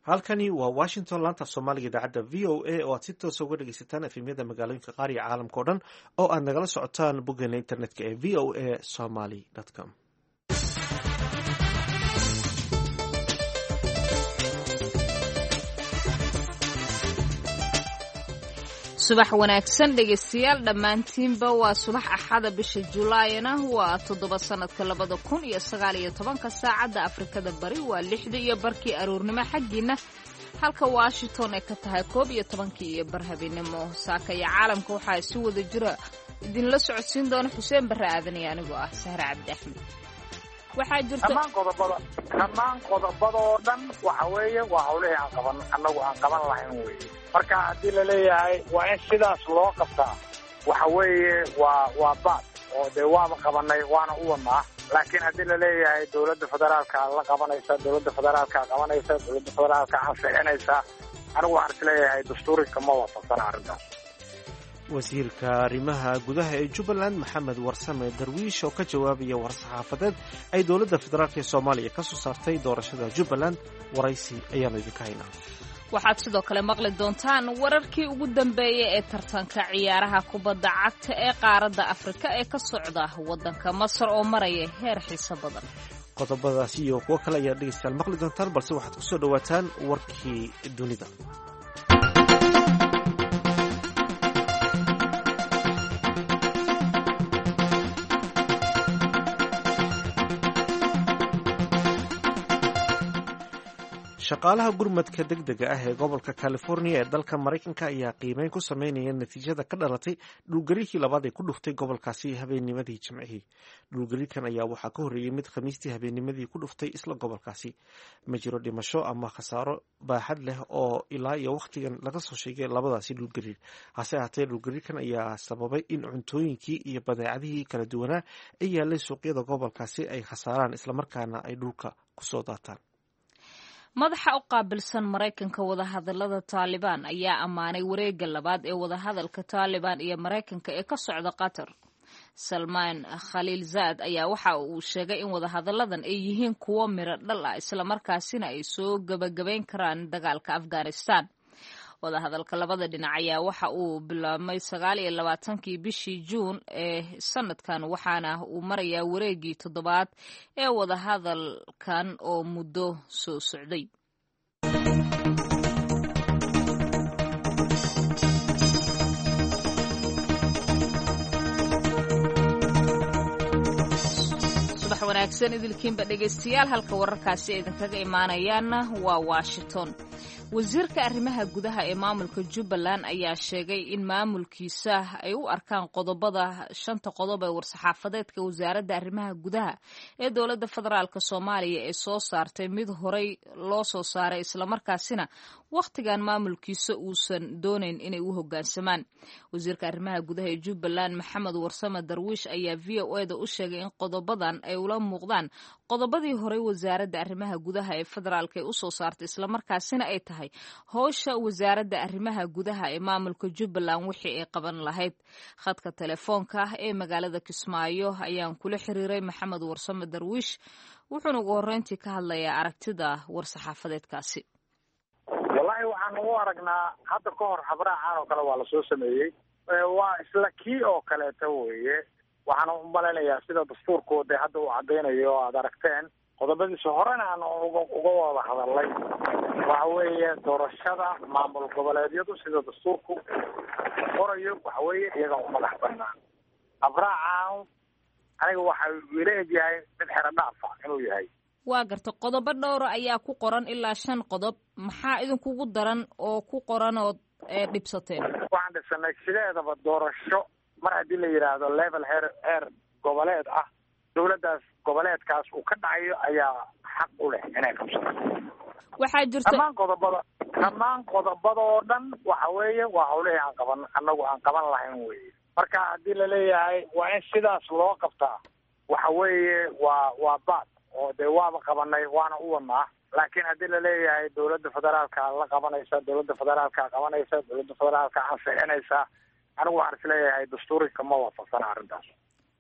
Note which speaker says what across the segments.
Speaker 1: halkani waa washington laanta soomaaliga idaacadda v o a oo aad si toosa uga dhegeysataan efemyada magaalooyinka qaar iyo caalamka o dhan oo aad nagala socotaan boggeena internetka ee v o a somaly com.
Speaker 2: subax wanaagsan dhegeystayaal dhammaantiinba waa subax axada bisha julaayna waa 7 sanadka 2019 saacadda afrikada bari waa 6 iyo barkii aroornimo xaggiina halka washington ay ka tahay 11 iyo bar habeenimo saaka iyo caalamka waxaa si wada jira idinla socodsiin doona xuseen barre aadan iyo anigoo ah sahre cabdi axmed. waxaa jirta
Speaker 3: dhammaan qodobada oo dhan waxa weeye waa hawlihii aan qaban lahayn weeye. marka haddii la leeyahay waa in sidaas loo qabtaa waxa weeye waa baad oo dee waaba qabanay waana u wadnaa, laakiin haddii la leeyahay dowladda federaalka la qabanaysa, dowladda federaalka qabanaysa, dowladda federaalka ansixinaysa, anigu waxaan isleeyahay dastuurika ma waafaqsana arrintaas.
Speaker 1: wasiirka arrimaha gudaha ee jubbaland maxamed warsame darwiish oo ka jawaabaya war-saxaafadeed ay dowladda federaalk ee soomaaliya ka soo saartay doorashada jubbaland, waraysi ayaanu idinka haynaa.
Speaker 2: waxaad sidoo kale maqli doontaan wararkii ugu dambeeyay ee tartanka ciyaaraha kubadda cagta ee qaaradda afrika ee ka socda waddanka masar oo maraya heer xiiso badan.
Speaker 1: qodobadaasi iyo kuwo kale ayaad dhegeystayaal maqli doontaan, balse waxaad ku soo dhowaataan warkii dunida. shaqaalaha gurmadka degdega ah ee gobolka california ee dalka maraykanka ayaa qiimeyn ku sameynaya natiijada ka dhalatay dhulgariirkii labaad ee ku dhuftay gobolkaasi habeennimadii jimcihii. dhulgariirkan ayaa waxaa ka horreeyey mid khamiistii habeennimadii ku dhuftay isla gobolkaasi. ma jiro dhimasho ama khasaaro baaxad leh oo ilaa iyo wakhtigan laga soo sheegay labadaasi dhulgariir. hase ahaatee dhulgariirkan ayaa sababay in cuntooyinkii iyo badeecadihii kala duwanaa ee yaalay suuqyada gobolkaasi ay khasaaraan islamarkaana ay dhulka kusoo daataan.
Speaker 2: madaxa u qaabilsan maraykanka wadahadalada taalibaan ayaa ammaanay wareegga labaad ee wadahadalka taalibaan iyo maraykanka ee ka socda qatar. salmaan khaliilzaad ayaa waxa uu sheegay in wadahadalladan ay yihiin kuwo miro dhal ah islamarkaasina ay soo gebagabayn karaan dagaalka afghanistan. wadahadalka labada dhinac ayaa waxa uu bilaabmay 29 bishii juun ee sanadkan, waxaana uu marayaa wareegii 7 ee wadahadalkan oo muddo soo socday. subax wanaagsan idilkiinba dhegaystayaal, halka wararkaasi idinkaga imaanayaana waa Washington. wasiirka arrimaha gudaha ee maamulka Jubbaland ayaa sheegay in maamulkiisa ay u arkaan qodobada 5 qodob ee war-saxaafadeedka wasaaradda arrimaha gudaha ee dowladda federaalk Soomaaliya ee soo saartay mid horey loo soo saaray islamarkaasina wakhtigan maamulkiisa uusan doonayn inay u hoggaansamaan. wasiirka arrimaha gudaha ee Jubbaland maxamed warsame darwiish ayaa VOA-da u sheegay in qodobadan ay ula muuqdaan qodobadii horey wasaaradda arrimaha gudaha ee federaalk ee u soo saartay islamarkaasina ay tahay howsha wasaaradda arrimaha gudaha ee maamulka Jubbaland wixii ay qaban lahayd. khadka telefoonka ah ee magaalada Kismaayo ayaan kula xiriiray maxamed warsame darwiish, wuxuuna ugu horreyntii ka hadlayaa aragtida war-saxaafadeedkaasi.
Speaker 3: wallaahi waxaan ugu aragnaa hadda ka hor habraacan oo kale waa lasoo sameeyey, waa isla kii oo kaleeto weeye. waxaan u malaynayaa sida dastuurkooda hadda uu caddaynayo o aad aragteen qodobadiisa horena aan uga wada hadalnay. waxa weeye doorashada maamul goboleedyadu sida dastuurku qorayo waxa weeye iyaga u madax banaan. habraacan aniga waxa ila egyahay mid xero dhaafa inuu yahay.
Speaker 2: waa garta qodobo dhowra ayaa ku qoran ilaa 5 qodob. maxaa idinkugu daran oo ku qoran oo dhibsateen?
Speaker 3: waxaan dhibsanay sideedaba doorasho mar haddii la yidhaahdo level heer goboleed ah, dowladdaas goboleedkaas uu ka dhacayo ayaa xaq u leh inay qabsato.
Speaker 2: waxaa jirta
Speaker 3: dhammaan qodobada oo dhan waxa weeye waa hawlihii aan qaban lahayn weeye. marka haddii la leeyahay waa in sidaas loo qabtaa waxa weeye waa baad oo dee waaba qabanay waana u wadnaa, laakiin haddii la leeyahay dowladda federaalka la qabanaysa, dowladda federaalka qabanaysa, dowladda federaalka ansixinaysa, anigu waxaan isleeyahay dastuurika ma waafaqsana arrintaas.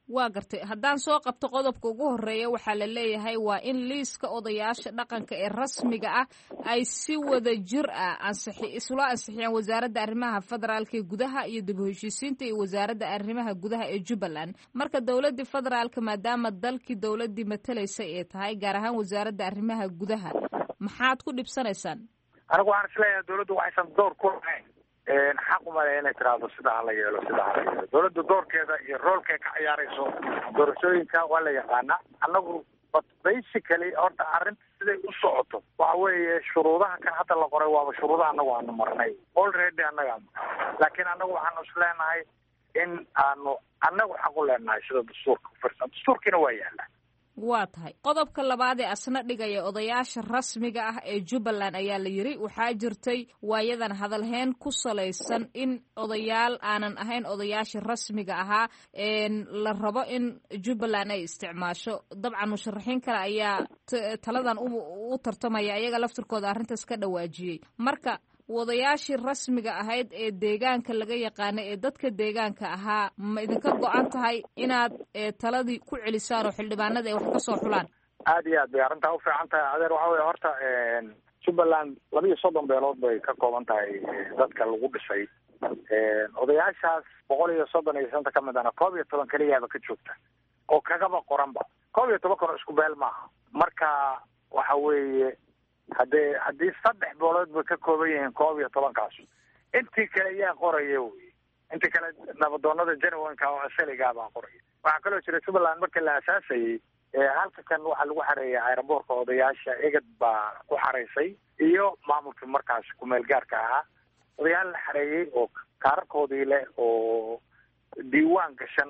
Speaker 2: waa gartay. haddaan soo qabto qodobka ugu horeeya waxaa la leeyahay waa in liiska odayaasha dhaqanka ee rasmiga ah ay si wada jir ah isula ansixiyaan wasaaradda arrimaha federaalka ee gudaha iyo dib u heshiisiinta iyo wasaaradda arrimaha gudaha ee Jubbaland. marka dowladii federaalka maadaama dalkii dowladii matalaysay ee tahay gaar ahaan wasaaradda arrimaha gudaha maxaad ku dhibsanaysaan?
Speaker 3: anigu waxaan isleeyahay dowladdu waxaysan door ku lahayn xaq uma leh inay tiraahdo sidaa hala yeelo sidaa hala yeelo. dowladda doorkeeda iyo roolkay ka ciyaarayso doorashooyinka waa la yaqaanaa. annagu basically horta arrinta siday u socoto waxa weeye shuruudaha kan hadda la qoray waaba shuruudaha annagu aanu marnay already annaga laakiin annagu waxaanu isleenahay in aanu annagu xaq u leenahay sida dastuurka ku firsan. dastuurkiina waa yaallaa.
Speaker 2: waa tahay qodobka labaad ee asna dhigaya odayaasha rasmiga ah ee Jubbaland ayaa la yiri waxaa jirtay waayadan hadalheen ku salaysan in odayaal aanan ahayn odayaasha rasmiga ahaa la rabo in Jubbaland ay isticmaasho. dabcan musharaxiin kale ayaa taladan u tartamaya ayaga laftirkooda arrintaas ka dhawaajiyay. marka wadayaashii rasmiga ahayd ee deegaanka laga yaqaanay ee dadka deegaanka ahaa ma idinka go-an tahay inaad taladii ku celisaan oo xildhibaanada ay wax ka soo xulaan?
Speaker 3: aad iyo aad bay arrintaa u fiican tahay adeer. waxa weye horta Jubbaland 230 beelood bay ka kooban tahay dadka lagu dhisay. odayaashaas 135 ka mid ahna 11 keliyaaba ka joogta oo kagaba qoranba 11 kano isku beel maaha. marka waxa weeye haddii 3 beelood bay ka kooban yihiin 11kaas intii kale ayaa qoraya wey. intii kale nabadoonada janwanka oo asaliga baa qoraya. waxaa kaloo jira Jubbaland markii la asaasayay halka kan waxaa lagu xareeyay aeroboortka odayaasha egad baa ku xareysay iyo maamulkii markaas kumeel gaarka ahaa. odayaal la xareeyey oo kaararkoodii leh oo diiwaan gashan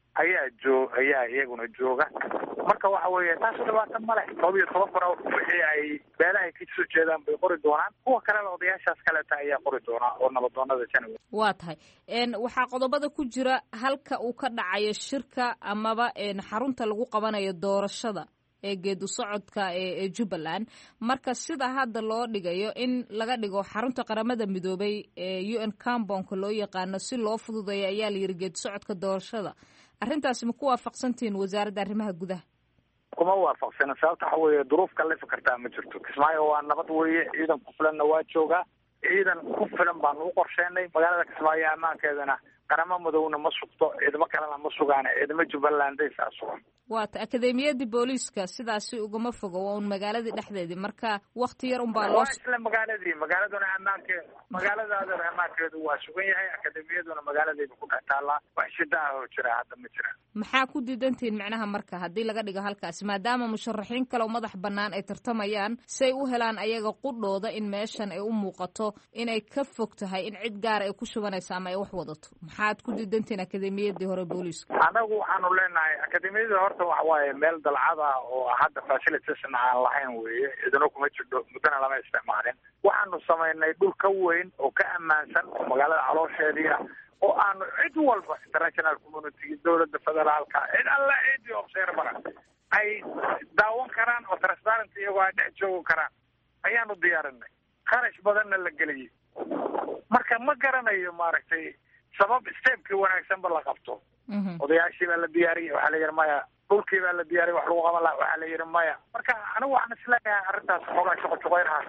Speaker 3: ayaa iyaguna jooga. marka waxa weeye taas dhibaato ma leh. 11 kano wixii ay beelaha ka soo jeedaan bay qori doonaan. kuwa kalena odayaashaas kaleeta ayaa qori doonaa oo nabadoonada janwa.
Speaker 2: waa tahay waxaa qodobada ku jira halka uu ka dhacayo shirka amaba xarunta lagu qabanayo doorashada ee geedu socodka ee Jubbaland. marka sida hadda loo dhigayo in laga dhigo xarunta qaramada midoobay ee UN Cambonka loo yaqaano si loo fududeeyo ayaa la yiri geedu socodka doorashada. arrintaasi ma ku waafaqsantihiin wasaaradda arrimaha gudaha?
Speaker 3: kuma waafaqsana. sababta waxa weeye duruuf kale fakartaa ma jirto. Kismaayo waa nabad weeye. ciidan ku filanna waa joogaa. ciidan ku filan baanu u qorsheenay. magaalada Kismaayo ammaankeedana qaramo madowna ma sugto. ciidamo kalena ma sugaan. ciidamo Jubbaland ay saa sugan.
Speaker 2: waata akademiyadii booliiska sidaasi ugama fogo waa un magaaladii dhexdeedii. marka wakti yar unbaa loo
Speaker 3: isla magaaladuna magaaladaadana ammaankeedu waa sugan yahay. akademiyaduna magaaladeeda ku dhex taallaa. wax shida ah oo jira hadda ma jiraan.
Speaker 2: maxaa ku diidantihiin macnaha marka haddii laga dhigo halkaasi maadaama musharaxiin kale oo madax bannaan ay tartamayaan say u helaan ayaga qudhooda in meeshan ay u muuqato inay ka fog tahay in cid gaara ay ku shubanaysa ama ay wax wadato? maxaad ku diidantihiin akademiyadii hore booliiska?
Speaker 3: anagu waxaanu leenahay akademiyada horta waxa waaye meel dalcada oo hadda facilitiesna aan lahayn weeye. idino kuma jirto muddana lama isticmaalin. waxaanu samaynay dhul ka weyn oo ka ammaansan oo magaalada caloosheedii ah oo aanu cid walba international community dowladda federaalka cid alla cid observer ay daawan karaan oo transparent iyagoo ay dhex joogi karaan ayaanu diyaarinay. kharash badanna la geliyey. marka ma garanayo maaragtay sabab stepkii wanaagsanba la qabto. odayaashii baa la diyaariyey. waxaa la yidhi maya. dhulkii baa la diyaariyey wax lagu qaban laha waxaa la yidhi maya. marka anigu waxaan isleeyahay arrintaas xoogaa shaqojoqeynaha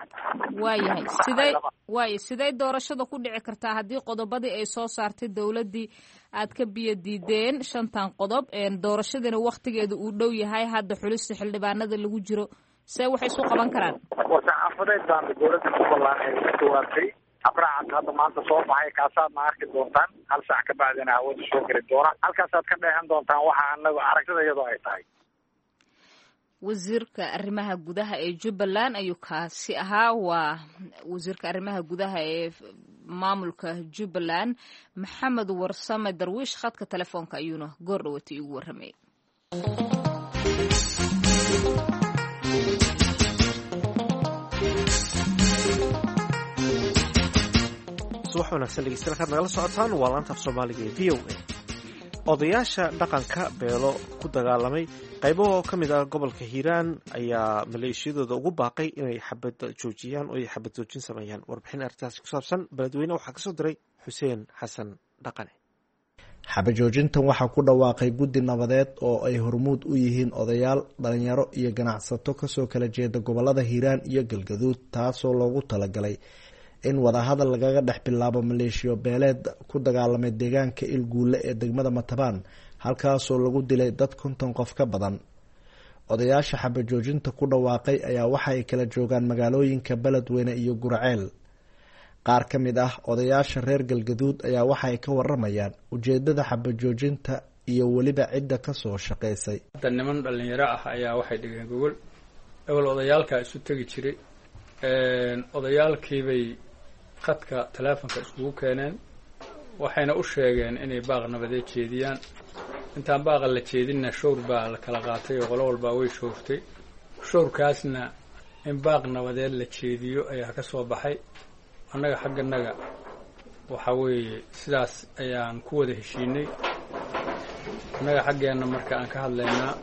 Speaker 2: waayo sidee doorashada ku dhici kartaa haddii qodobadii ay soo saartay dowladdii aad ka biyo diideen 5 qodob doorashadiina waktigeeda uu dhow yahay hadda xulista xildhibaanada lagu jiro see waxay isu qaban karaan?
Speaker 3: war-saxaafadeed baan dowladda Jubbaland ay ku dhawaaqay. abraaca hadda maanta soo baxay kaasaadna arki doontaan. 1 saac ka bacdina hawada soo geli doona. halkaasaad ka dheehan doontaan waxa anagu aragtida iyadoo ay tahay.
Speaker 2: wasiirka arrimaha gudaha ee Jubbaland ayuu kaasi ahaa. waa wasiirka arrimaha gudaha ee maamulka Jubbaland Maxamed Warsame Darwiish. khadka telefoonka ayuuna goor dhawaatay ugu warramay.
Speaker 1: subax wanaagsan dhegeystayaal kaad nagala socotaan waa laanta af soomaaliga ee VOA. odayaasha dhaqanka beelo ku dagaalamay qaybo ka mid ah gobolka Hiiraan ayaa maleeshiyadooda ugu baaqay inay xabad joojiyaan oo ay xabad joojin sameeyaan. warbixin arrintaasi ku saabsan beledweyne waxaa kasoo diray Xuseen Xasan Dhaqane.
Speaker 4: xabajoojintan waxaa ku dhawaaqay guddi nabadeed oo ay hormuud u yihiin odayaal, dhalinyaro iyo ganacsato kasoo kala jeeda gobolada hiiraan iyo galgaduud, taasoo loogu talagalay in wadahadal lagaga dhex bilaabo maleeshiyo beeleed ku dagaalamay deegaanka Ilguule ee degmada Matabaan, halkaasoo lagu dilay dad 50 qof ka badan. odayaasha xabajoojinta ku dhawaaqay ayaa waxa ay kala joogaan magaalooyinka Beledweyne iyo Gurceel. qaar ka mid ah odayaasha reer galgaduud ayaa waxa ay ka waramayaan ujeedada xabajoojinta iyo weliba cidda kasoo shaqeysay.
Speaker 5: niman dhalinyaro ah ayaa waxay dhigeen gogol awal odayaalka isu tagi jiray, odayaalkiibay khadka taleefanka iskugu keeneen, waxayna u sheegeen inay baaq nabadeed jeediyaan. intaan baaqa la jeedinna showr baa la kala qaatay oo qolo walbaa way showrtay. showrkaasna in baaq nabadeed la jeediyo ayaa ka soo baxay. annaga xagganaga waxa weeye sidaas ayaan ku wada heshiinay. annaga xaggeenna marka aan ka hadlaynaa,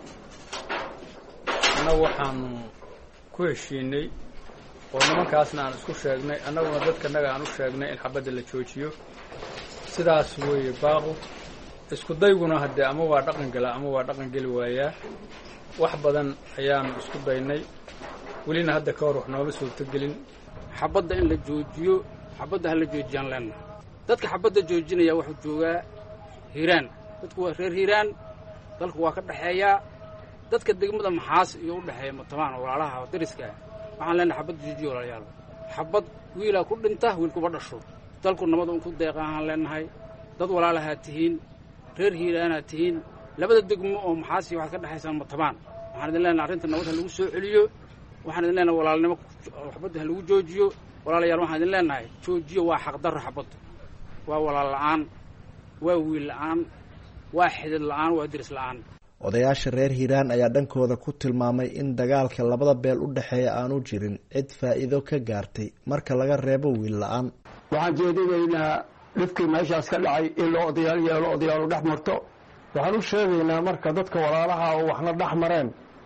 Speaker 5: annagu waxaanu ku heshiinay oo nimankaasna aan isku sheegnay, annaguna dadkanaga aan u sheegnay in xabadda la joojiyo. sidaas weeye baaqu. isku dayguna haddee ama waa dhaqan gala ama waa dhaqan geli waayaa. wax badan ayaanu isku daynay, welina hadda ka hor wax nooma suurtogelin.
Speaker 6: xabadda in la joojiyo, xabadda ha la joojiyaan leenna. dadka xabadda joojinaya wuxuu joogaa hiiraan. dadku waa reer hiiraan, dalku waa ka dhexeeyaa. dadka degmada Maxaas iyo u dhexeeya Matabaan oo walaalaha oo dariska ah, waxaan leenahay xabadda joojiyo walaalayaal. xabad wiilaa ku dhinta, wiil kuba dhasho. dalku nabad uu ku deeqaan leenahay. dad walaalaha tihiin, reer hiiraana tihiin. labada degmo oo Maxaas iyo waxa ka dhexeysa Matabaan, waxaan idin leenahay arrinta nabadda lagu soo celiyo. waxaan idin leenahay walaalnimo xabadda lagu joojiyo. walaalayaal waxaan idin leenahay joojiyo waa xaq darro. xabadda waa walaal la'aan, waa wiil la'aan, waa xidid la'aan, waa diris la'aan.
Speaker 4: odayaasha reer hiiraan ayaa dhankooda ku tilmaamay in dagaalka labada beel u dhexeeya aanu jirin cid faa'iido ka gaartay marka laga reebo wiil la'aan.
Speaker 7: waxaan jeedinaynaa dhibkii meeshaas ka dhacay in loo odayaal yeelo, odayaalu dhex marto. waxaan u sheegaynaa marka dadka walaalaha oo waxna dhex mareen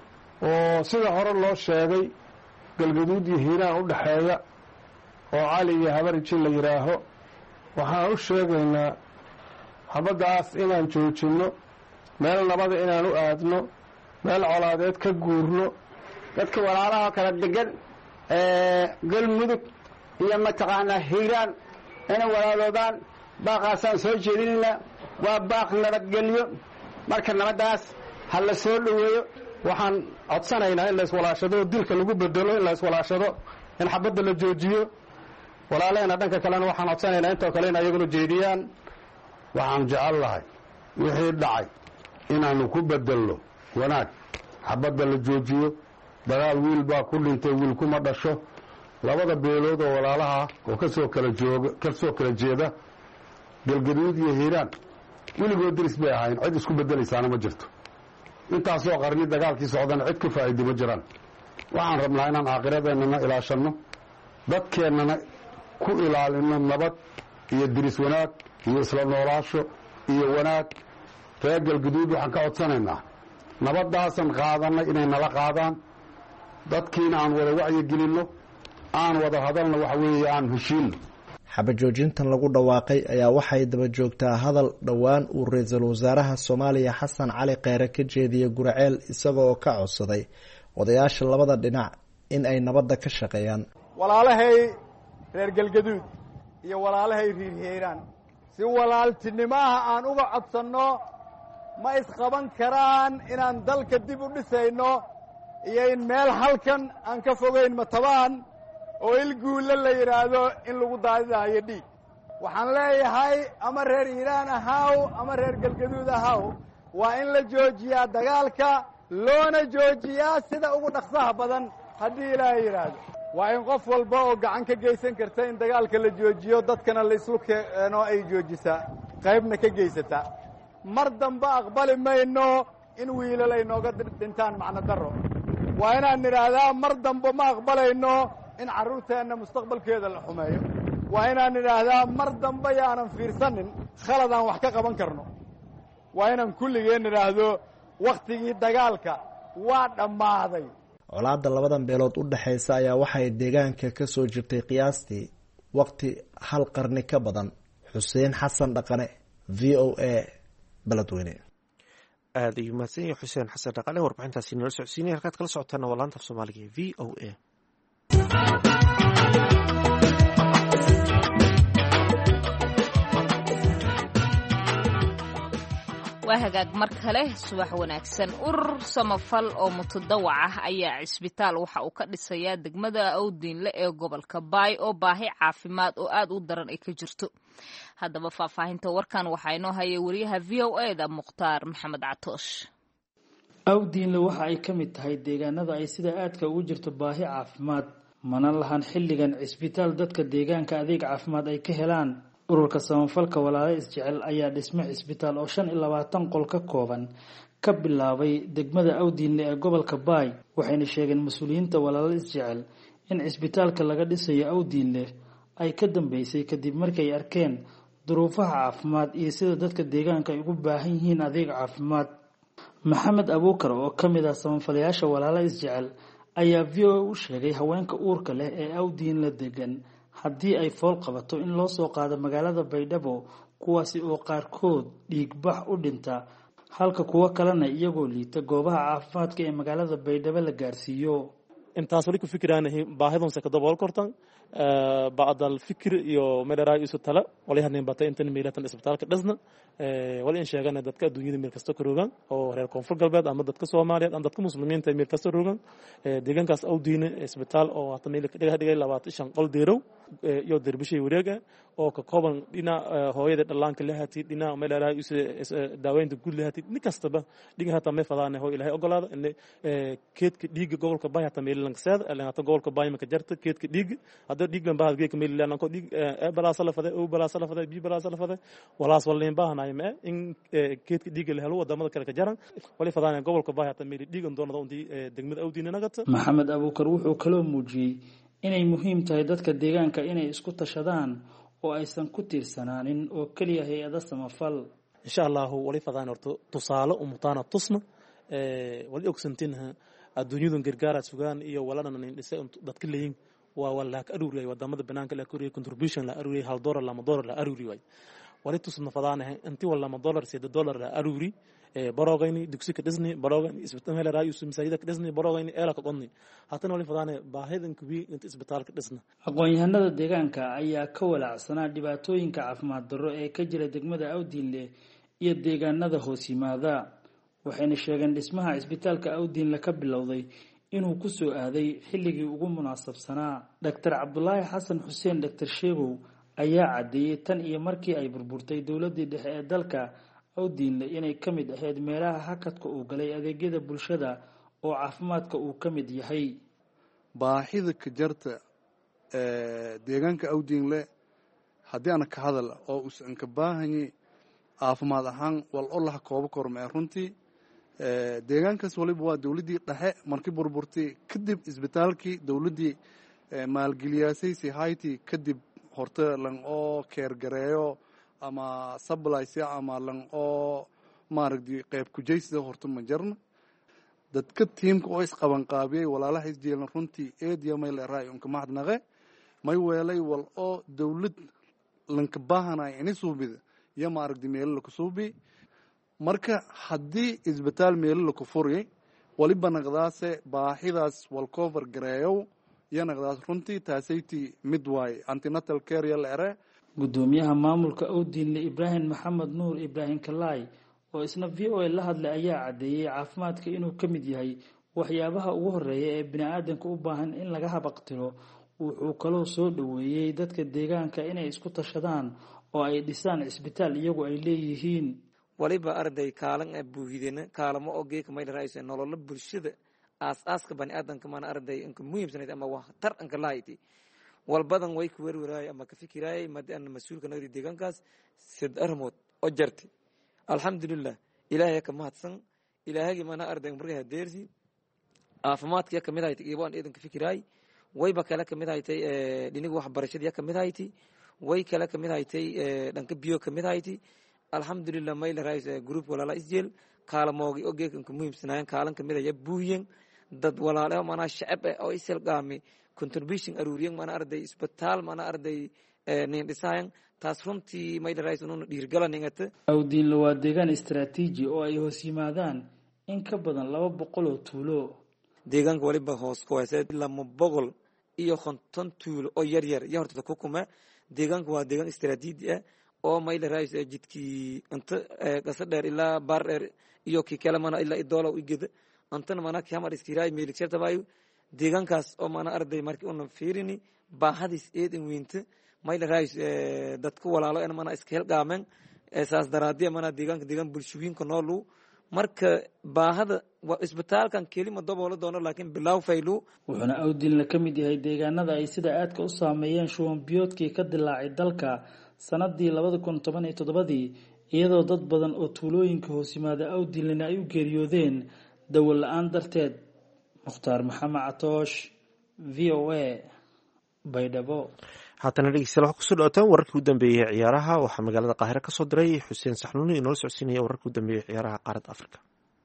Speaker 7: oo sida hore loo sheegay galgaduud iyo hiiraan u dhexeeya oo cali iyo habarji la yidhaaho, waxaan u sheegaynaa xabaddaas inaan joojinno, meel nabada inaan u aadno, meel colaadeed ka guurno.
Speaker 8: dadka walaalaha kala degan galmudug iyo mataqaanaa hiiraan inay walaaloodaan baaqaasaan soo jeedinaynaa. waa baaq nabadgelyo. marka nabaddaas ha la soo dhoweeyo.
Speaker 7: waxaan codsanaynaa in la iswalaashado, dilka lagu bedelo in la iswalaashado, in xabadda la joojiyo. walaalaheenna dhanka kalena waxaan codsanaynaa intoo kale in ayaguna jeediyaan.
Speaker 9: waxaan jecel lahay wixii dhacay inaanu ku bedelno wanaag. xabadda la joojiyo. dagaal wiil baa ku dhintay, wiil kuma dhasho. labada beelood oo walaalaha oo kasoo kala jeeda galgaduud iyo hiiraan weligood diris bay ahayn. cid isku bedelaysaana ma jirto. intaasoo qarni dagaalkii socdana cid ka faa'iido ma jiraan. waxaan rabnaa inaan aakhiradeennana ilaashanno, dadkeennana ku ilaalino nabad iyo diris wanaag iyo isla noolaasho iyo wanaag. reer galgaduud waxaan ka codsanaynaa nabaddaasan qaadanay inay nala qaadaan, dadkiina aan wada wacyigelinno, aan wada hadalna waxa weeye aan heshiinno.
Speaker 4: xabajoojintan lagu dhawaaqay ayaa waxay daba joogtaa hadal dhowaan uu ra-iisul wasaaraha Soomaaliya Xasan Cali Kheyre ka jeediyay Gurceel isagoo ka codsaday odayaasha labada dhinac in ay nabadda ka shaqeeyaan.
Speaker 10: walaalahay reer galgaduud iyo walaalahay reer hiiraan, si walaaltinimaha aan uga codsanno, ma isqaban karaan inaan dalka dib u dhisayno iyo in meel halkan aan ka fogeyn Matabaan oo Ilguule la yidhaahdo in lagu daadinayo dhiig. waxaan leeyahay ama reer hiiraan ahaw ama reer galgaduud ahaw, waa in la joojiyaa dagaalka, loona joojiyaa sida ugu dhaqsaha badan haddii ilaahay yidhaahdo. waa in qof walba oo gacan ka geysan karta in dagaalka la joojiyo, dadkana la islu keeno ay joojisaa, qaybna ka geysataa. mar dambe aqbali mayno in wiilal ay nooga dhintaan macno darro. waa inaan nidhaahdaa mar dambe ma aqbalayno in carruurteenna mustaqbalkeeda la xumeeyo. waa inaan nidhaahdaa mar dambe yaanan fiirsanin khaladaan wax ka qaban karno. waa inaan kulligeen nidhaahdo wakhtigii dagaalka waa dhammaaday.
Speaker 4: colaadda labadan beelood u dhexaysa ayaa waxay deegaanka ka soo jirtay qiyaastii waqti hal qarni ka badan. Xuseen Xasan Dhaqane, VOA, beledweyne.
Speaker 1: aada ayuu mahadsan yahay xuseen xasan dhaqaale warbixintaasi nala socodsiinaya halkaad kala socotaana waa laanta af soomaaliga ee v o a.
Speaker 2: waa hagaag mar kale subax wanaagsan. urur samafal oo mutadawac ah ayaa cisbitaal waxa uu ka dhisayaa degmada awdiinle ee gobolka baay oo baahi caafimaad oo aad u daran ay ka jirto. haddaba faahfaahinta warkan waxaa inoo hayay wariyaha v o a da mukhtaar maxamed catoosh.
Speaker 11: awdiinle waxa ay ka mid tahay deegaanada ay sida aadka ugu jirto baahi caafimaad, mana lahan xilligan cisbitaal dadka deegaanka adeeg caafimaad ay ka helaan. ururka samafalka walaalo isjecel ayaa dhisme cisbitaal oo 25 qol ka kooban ka bilaabay degmada awdiinle ee gobolka baay, waxayna sheegeen mas-uuliyiinta walaalo isjecel in cisbitaalka laga dhisayo awdiinle ay ka dambeysay kadib markay arkeen duruufaha caafimaad iyo sida dadka deegaanka ay ugu baahan yihiin adeeg caafimaad. maxamed abuukar oo ka mid ah samafalayaasha walaalo isjecel ayaa v o a u sheegay haweenka uurka leh ee awdiinle degan haddii ay fool qabato in loo soo qaado magaalada baydhabo, kuwaasi oo qaarkood dhiigbax u dhinta halka kuwo kalena iyagoo liita goobaha caafimaadka ee magaalada baydhabo la gaarsiiyo.
Speaker 12: intaas wali ku fikiraanahay baahidonse ka dabool kortan bacdal fikir iyo meelaha isu tala wali hadneen batay intan meelatan isbitaalka dhisna wali in sheegana dadka adduunyada meel kasta ka rogan oo reer koonfur galbeed ama dadka Soomaaliyeed ama dadka muslimiinta meel kasta rogan deegaankaas awdiine isbitaal oo hata meel ka dhigay 25 qol deerow iyo derbishay wareega oo ka kooban dhina hooyada dhallaanka leehati dhina meelaha isu daaweynta guud leehati nin kastaba dhiga hata me fadaan hooy ilaahay ogolaada in keedka dhiiga gobolka baay hata meel langseed hata gobolka baay ma ka jarta keedka dhiiga hada dhiig lan baad geeka meel lan ko dhiig balaas la faday oo balaas la faday bi balaas la faday walaas walleen baahanay ma in keedka dhiiga la helo wadamada kale ka jaran wali fadaan gobolka baay hata meel dhiigan doonada undii degmada awdiina nagata.
Speaker 11: maxamed abuukar wuxuu kaloo muujiyay inay muhiim tahay dadka deegaanka inay isku tashadaan oo aysan ku tiirsanaanin oo kaliya hay'ada samafal.
Speaker 12: insha Allah wali fadaan horto tusaale u mutaana tusna wali ogsantinha adduunyadu gargaar sugaan iyo walaana dhisay dadka leeyin waa walaak aruuriyay wadamada banaanka la koriyay contribution la aruuriyay $1 lama $1 la aruuriyay wali tusna fadaanahay intii wala lama $7 la aruuri barogayni dugsiga Disney barogayni isbitaal hela raayus masaajidka Disney barogayni eelaka qodni hatana wali fadaanahay baahidan kubi inta isbitaalka dhisna.
Speaker 11: aqoon-yahanada deegaanka ayaa ka walacsanaa dhibaatooyinka caafimaad darro ee ka jira degmada awdiinle iyo deegaanada hoos yimaada, waxayna sheegeen dhismaha isbitaalka awdiinle ka bilowday inuu ku soo aaday xilligii ugu munaasabsanaa. Dr. Cabdullaahi Xasan Xuseen Dr. Sheegow ayaa cadeeyay tan iyo markii ay burburtay dowladii dhexe ee dalka awdiinle inay ka mid ahayd meelaha hakadka uu galay adeegyada bulshada oo caafimaadka uu ka mid yahay.
Speaker 13: baahida ka jarta deegaanka awdiinle haddii aan ka hadal oo uusan ka baahanyay caafimaad ahaan wal olaha koobo kormee runtii deegaankaas waliba waa dowladii dhexe markii burburtay kadib isbitaalkii dowladii maalgeliyaasay si hayti kadib horta lan oo keergareeyo ama supply ama lan oo maaragtay qayb ku jeysida horta ma jarna dadka tiimka oo isqaban qaabiyay walaalaha isjeelna runtii eediya meel raay unka mahadnaqe may weelay wal oo dowlad lanka baahanay inay suubida ya maaragtay meel la ku suubi marka haddii isbitaal meel la ku furiyay waliba naqdaase baahidaas wal cover gareeyo ya naqdaas runtii taasayti midway antenatal care ya leere.
Speaker 11: gudoomiyaha maamulka awdiinle Ibrahim Maxamed Nuur Ibrahim Kalaay oo isna VOA la hadlay ayaa cadeeyay caafimaadka inuu ka mid yahay waxyaabaha ugu horeeya ee bini'aadamka u baahan in laga habaqtiro. wuxuu kaloo soo dhaweeyay dadka deegaanka inay isku tashadaan oo ay dhisaan isbitaal iyagu ay leeyihiin.
Speaker 14: waliba arday kaalan buuhidina kaalamo oo geeka may raayso nolol bulshada aas-aaska bani'aadamka mana arday inka muhiimsanayd ama wax tar anka lahayti walbadan way ku werwaraay ama ka fikiraay madaan mas'uulka nagdi deegaankaas sid armood oo jarti alxamdulillah ilaahay ka mahadsan ilaahay mana arday markay hadeersi caafimaadka ka mid ahayd iibaan eedan ka fikiraay wayba kala ka mid ahayd dhiniga waxbarashada ka mid ahayd way kala ka mid ahayd dhanka biyo ka mid ahayd alxamdulillah mayl raayis group walaala isjeel kaalmoogi oo geekan ku muhiimsanayeen kaalan ka mid ah buuyen dad walaalo mana shacab oo isel qaami contribution aruuriyan mana arday isbitaal mana arday nin dhisayan taas runtii may dharais inuu dhiirgalaningata
Speaker 11: awdiinle waa deegaan istaraatiiji oo ay hoos yimaadaan in ka badan 200 oo tuulo
Speaker 14: deegaanka waliba hoos ku haysa 250 tuulo oo yar yar iyo horta ku kuma deegaanka waa deegaan istaraatiiji ah oo may dharais jidkii inta qasa dheer ilaa bar dheer iyo ki kala mana ilaa idoola u igida antana mana kama iskiray meelixirta baayu deegaankaas oo mana arday markii uu fiirini baahadis eedin weynta may dharais dadku walaalo in mana iska helqaamen eesaas daraadiya mana deegaan bulshooyinka noolu marka baahada isbitaalkan kelima daboolo doono laakiin bilaw faylu
Speaker 11: wuxuuna awdiinle ka mid yahay deegaanada ay sida aadka u saameeyeen shuban biyoodkii ka dilaacay dalka sanadii 2017 iyadoo dad badan oo tuulooyinka hoos yimaada awdiinlena ay u geeriyoodeen dawo la'aan darteed mukhtaar maxamed catoosh VOA baydhabo
Speaker 1: haatana dhegeystayaal waxaa kusoo dhawaataan wararkii u dambeeyey ciyaaraha waxaa magaalada qaahire ka soo diray xuseen saxnuuni inoola socodsiinaya wararkii u dambeeyey ciyaaraha qaaradda afrika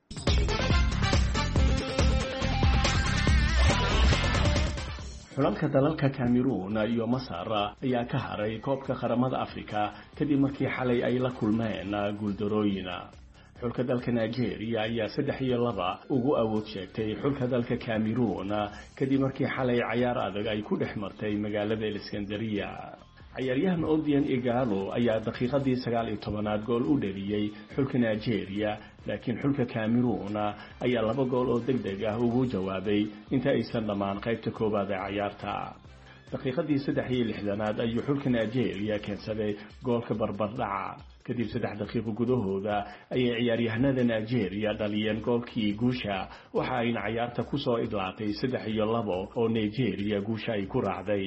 Speaker 15: xulalka dalalka Cameroon iyo Masar ayaa ka haray koobka qaramada Afrika kadib markii xalay ay la kulmeen guuldarooyin. xulka dalka Nigeria ayaa 3-2 ugu awood sheegtay xulka dalka Cameroon kadib markii xalay ciyaar adag ay ku dhex martay magaalada Iskandariya. ciyaaryahan Odion Igalo ayaa daqiiqadii 19aad gool u dhaliyay xulka Nigeria laakiin xulka Cameroon ayaa 2 gool oo degdeg ah ugu jawaabay inta aysan dhamaan qaybta koobaad ee ciyaarta. daqiiqadii 63aad ayuu xulka Nigeria keensaday goolka barbardhaca kadib 3 daqiiqo gudahooda ayay ciyaaryahanada Nigeria dhaliyeen goolkii guusha waxa ayna ciyaarta ku soo idlaatay 3-2 oo Nigeria guusha ay ku raacday.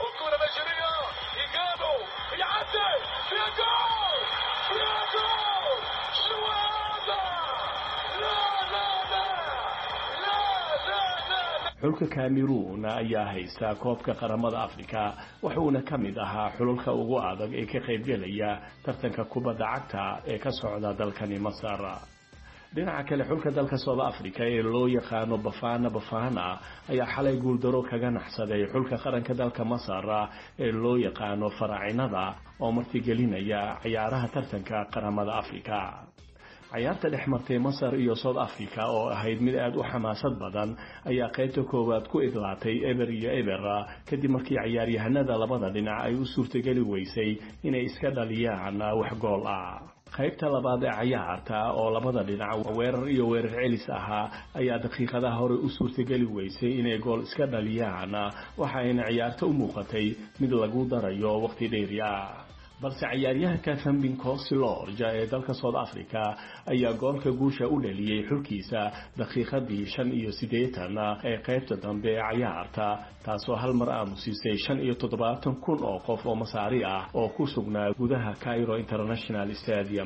Speaker 15: xulka Cameroon ayaa haysta koobka qaramada Afrika wuxuuna ka mid ahaa xulalka ugu adag ee ka qaybgalaya tartanka kubadda cagta ee ka socda dalkani Masar. dhinaca kale xulka dalka South Africa ee loo yaqaano Bafana ayaa xalay guuldaro kaga naxsaday xulka qaranka dalka Masar ee loo yaqaano Faraacinada oo martigelinaya ciyaaraha tartanka qaramada Afrika. ciyaarta dhexmartay Masar iyo South Africa oo ahayd mid aad u xamaasad badan ayaa qaybta koowaad ku idlaatay eber kadib markii ciyaaryahanada labada dhinac ay u suurtagali weysay inay iska dhaliyaan wax gool ah. qaybta labaad ee ciyaarta oo labada dhinac weerar iyo weerar celis ahaa ayaa daqiiqadaha hore u suurtagali weysay inay gool iska dhaliyaan waxayna ciyaarta u muuqatay mid lagu darayo waqti dheeri ah. balse ciyaaryahanka Thambinko Silorja ee dalka South Africa ayaa goolka guusha u dhaliyay xulkiisa daqiiqadii 85 ee qaybta dambe ee ciyaarta taasoo hal mar aamusisay 75,000 oo qof oo Masaari ah oo ku sugnaa gudaha Cairo International Stadium.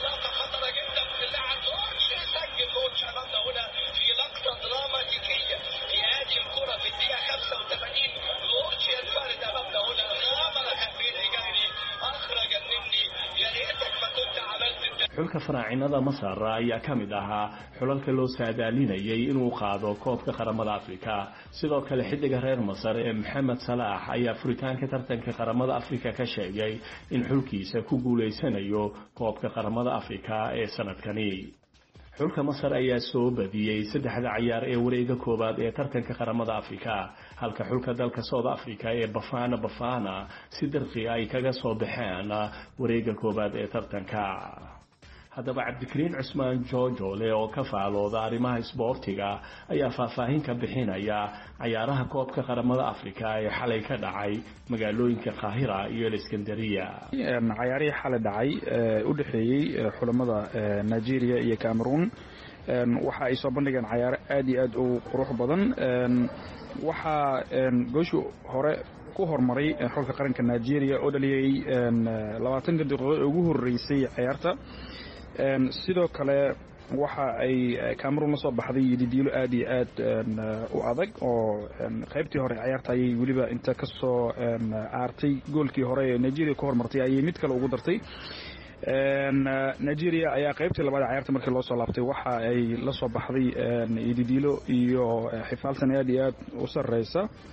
Speaker 15: xulka Faraacinada Masar ayaa ka mid ahaa xulalka loo saadaalinayay inuu qaado koobka qaramada Afrika. sidoo kale xidiga reer Masar ee Mohamed Salah ayaa furitaanka tartanka qaramada Afrika ka sheegay in xulkiisa ku guuleysanayo koobka qaramada Afrika ee sanadkani. xulka Masar ayaa soo badiyay 3 ciyaar ee wareega koobaad ee tartanka qaramada Afrika halka xulka dalka South Africa ee Bafana si dirqi ay kaga soo baxeen wareega koobaad ee tartanka. haddaba Cabdikariin Cusmaan Joojole oo ka faalooda arrimaha isboortiga ayaa faahfaahin ka bixinaya ciyaaraha koobka qaramada Afrika ee xalay ka dhacay magaalooyinka Qaahira iyo Iskandariya.
Speaker 16: ciyaarihii xalay dhacay u dhaxeeyay xulamada Nigeria iyo Cameroon waxa ay soo bandhigeen ciyaaro aad iyo aad u qurux badan. waxa gooshu hore ku hormaray xulka qaranka Nigeria oo dhaliyay 20 daqiiqo ugu horeysay ciyaarta. sidoo kale waxa ay Cameroon la soo baxday didiilo aad iyo aad u adag oo qaybtii hore ciyaarta ay waliba inta ka soo aartay goolkii hore ee Nigeria ku hormartay ay mid kale ugu dartay. Nigeria ayaa qaybtii labaad ciyaarta markii loo soo laabtay waxa ay la soo baxday didiilo iyo xifaaltan aad iyo aad u sareysa.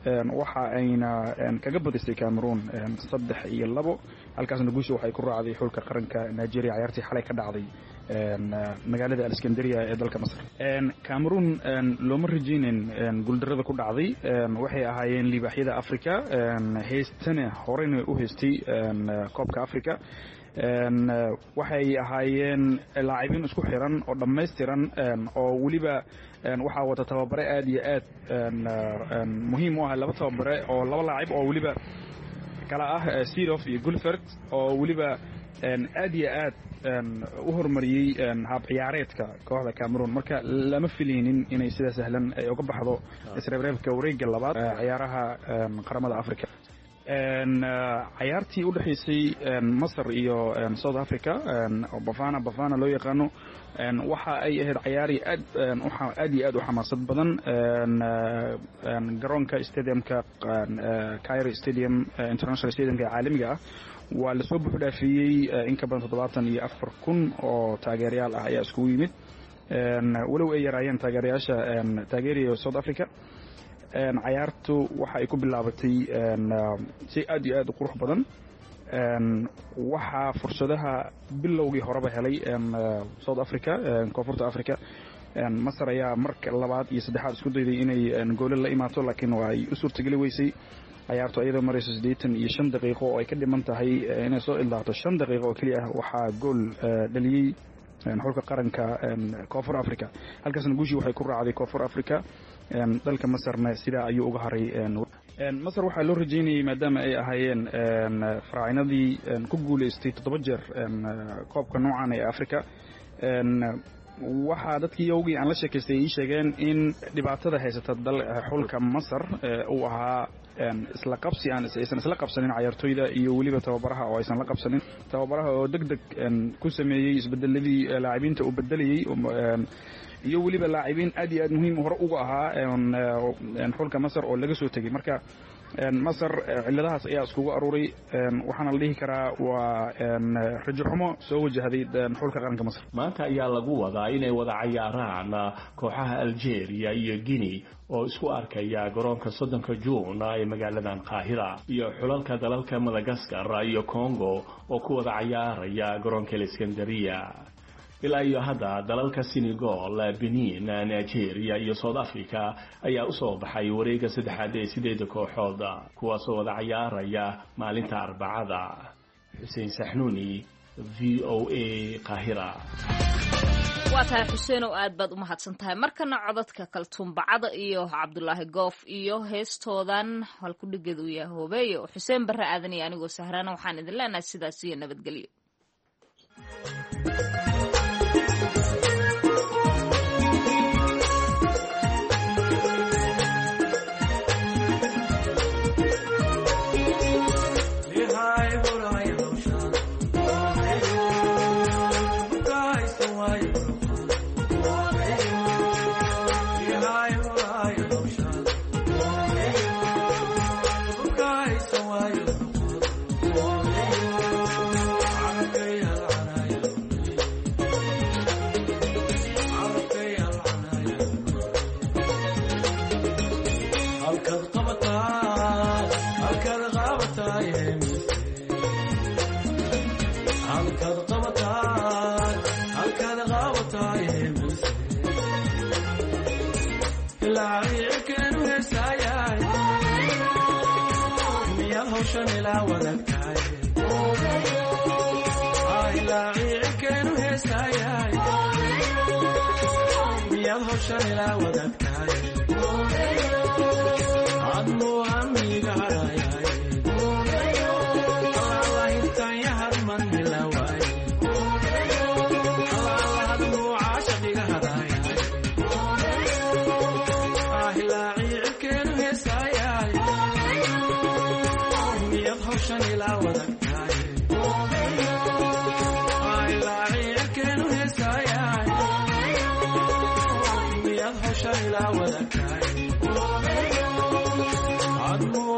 Speaker 16: waxa ayna kaga badisay Cameroon 3-2 halkaasna guusha waxay ku raacday xulka qaranka Nigeria ciyaartii xalay ka dhacday magaalada Alexandria ee dalka Masar. Cameroon looma rajeynin guuldarada ku dhacday waxay ahaayeen libaaxyada Afrika heestana horena u heestay koobka Afrika waxay ahaayeen laacibiin isku xiran oo dhameystiran oo waliba waxa wada tababare aad iyo aad muhiim u ah laba tababare oo laba laacib oo waliba kala ah Seedorf iyo Gulfert oo waliba aad iyo aad u hormariyay hab ciyaareedka kooxda Cameroon marka lama filaynin inay sida sahlan ay uga baxdo isreebreebka wareegga labaad ciyaaraha qaramada Afrika ciyaartii u dhaxaysay Masar iyo South Africa Bafana loo yaqaano waxa ay ahayd ciyaari aad iyo aad u xamaasad badan garoonka stadiumka Cairo Stadium International Stadium ee caalamiga ah waa la soo buux dhaafiyay in ka badan 74,000 oo taageerayaal ah ayaa isku yimid walow ay yaraayeen taageerayaasha taageeraya South Africa ciyaartu waxa ay ku bilaabatay si aad iyo aad u qurux badan waxa fursadaha bilowgii horeba helay South Africa koonfurta Afrika Masar ayaa marka labaad iyo saddexaad isku dayday inay gool la imaato laakiin waa ay u suurtagali weysay ciyaartu iyadoo marayso 85 daqiiqo oo ay ka dhiman tahay inay soo ilaato 5 daqiiqo oo kaliya waxa gool dhaliyay xulka qaranka koonfur Afrika halkaasna guushii waxay ku raacday koonfur Afrika dalka Masarna sida ayuu uga haray Masar waxa loo rajeynayay maadaama ay ahaayeen faraacinadii ku guuleystay 7 jeer koobka noocan ee Afrika waxa dadkii yowgii aan la sheekaystay ay sheegeen in dhibaatada haysata xulka Masar uu ahaa isla qabsi aan isla qabsanin ciyaartoyda iyo waliba tababaraha oo aysan la qabsanin tababaraha oo degdeg ku sameeyay isbedeladii laacibiinta uu bedelayay iyo waliba laacibiin aad iyo aad muhiim hore uga ahaa xulka Masar oo laga soo tagay marka Masar ciladahaas ayaa iskugu aruuray waxaana la dhihi karaa waa rajo xumo soo wajahday xulka qaranka Masar
Speaker 15: maanta ayaa lagu wadaa inay wada ciyaaraan kooxaha Algeria iyo Guinea oo isku arkaya garoonka 3 Juun ee magaaladan Qaahira iyo xulalka dalalka Madagascar iyo Congo oo ku wada ciyaaraya garoonka Alexandria ilaa iyo hadda dalalka Senegal, Benin, Nigeria iyo South Africa ayaa u soo baxay wareegga saddexaad ee 8 kooxood kuwaas oo wada ciyaaraya maalinta Arbacada. Xuseen Saxnuuni, VOA Qaahira.
Speaker 2: waa tahay Xuseen oo aad baad u mahadsantahay markana codadka kaltuumbacada iyo Cabdullaahi Goof iyo heestoodan halku dhigeed u yahay Hoobeeyo Xuseen Barre aadan iyo anigoo Sahraana waxaan idin leenahay sidaas iyo nabadgelyo.
Speaker 17: Admo